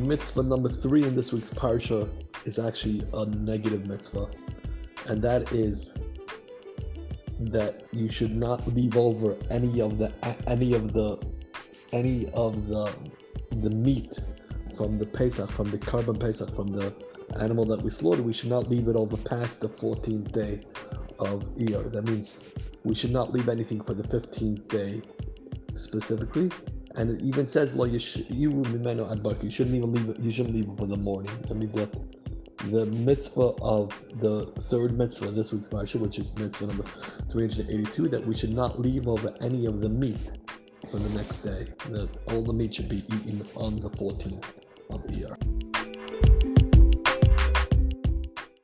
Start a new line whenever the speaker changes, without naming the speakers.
mitzvah number 3 in this week's parsha is actually a negative mitzvah, and that is that you should not leave over any of the meat from the Pesach, from the Karban Pesach, from the animal that we slaughtered. We should not leave it over past the 14th day of Iyar. That means we should not leave anything for the 15th day specifically. And it even says, "Lo yishiru mimeno ad bokar." You shouldn't even leave it. You shouldn't leave it for the morning. That means that the mitzvah of the third mitzvah, this week's parsha, which is mitzvah number 382, that we should not leave over any of the meat for the next day. That all the meat should be eaten on the 14th of Iyar.